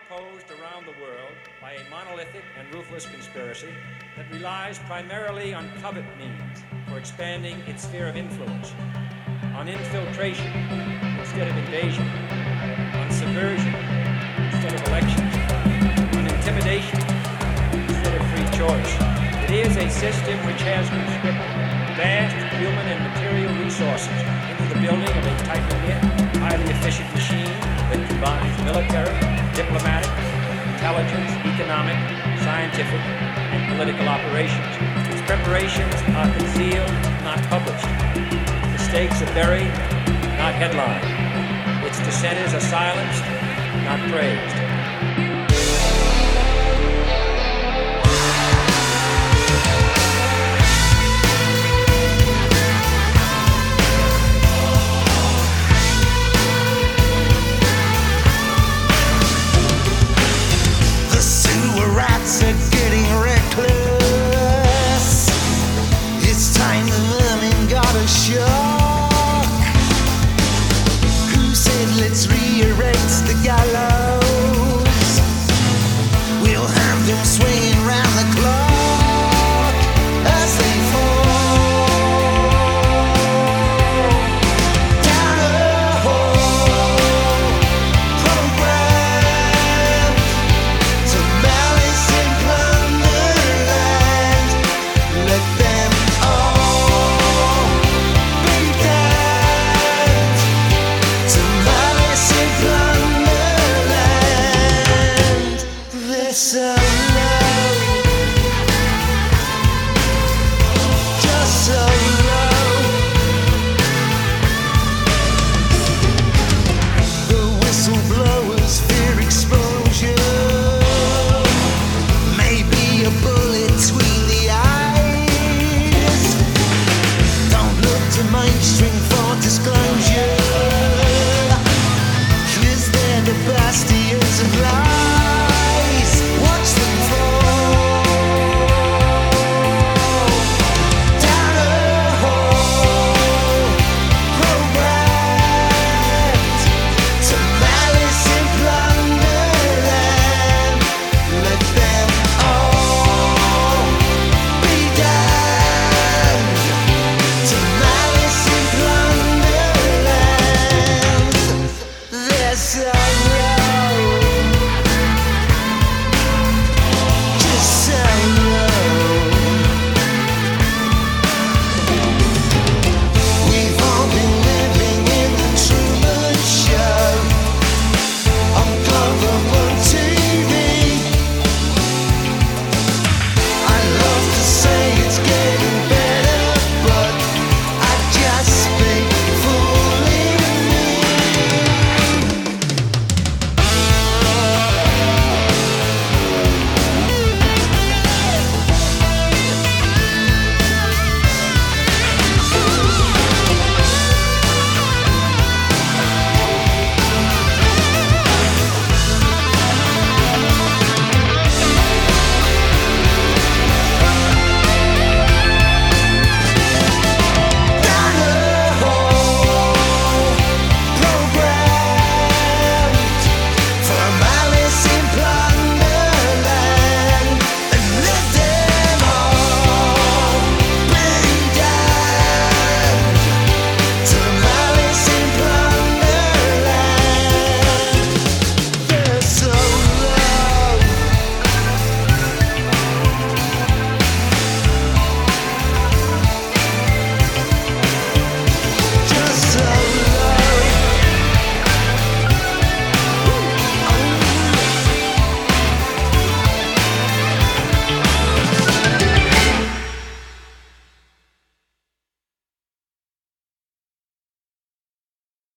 opposed around the world by a monolithic and ruthless conspiracy that relies primarily on covert means for expanding its sphere of influence, on infiltration instead of invasion, on subversion instead of elections, on intimidation instead of free choice. It is a system which has conscripted vast human and material resources into the building of a tightly knit, highly efficient machine that combines military, diplomatic, intelligence, economic, scientific, and political operations. Its preparations are concealed, not published. The stakes are buried, not headlined. Its dissenters are silenced, not praised.